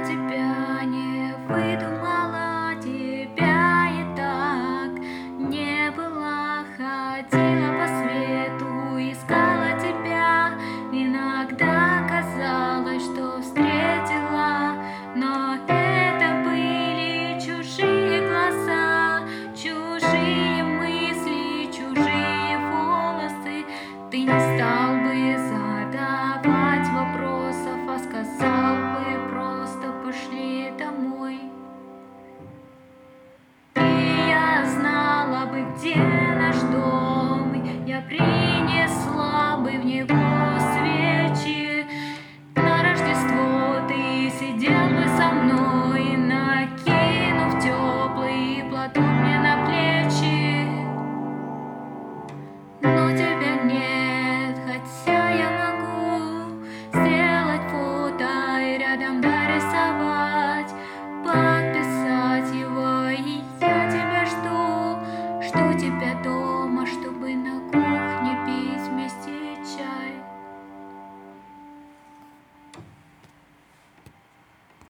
тебя не выдумала, тебя и так не было. Ходила по свету, искала тебя, иногда казалось, что встретила, но это были чужие глаза, чужие мысли, чужие волосы. Ты не стал бы задавать вопросов, а сказал бы просто: пошли домой. И я знала бы, где наш дом, я принесла бы в него свечи. На Рождество ты сидел бы со мной, накинув теплый платок мне на плечи. Но тебя нет, хотя я могу сделать фото и рядом дорисовать, подписать его, и я тебя жду тебя дома.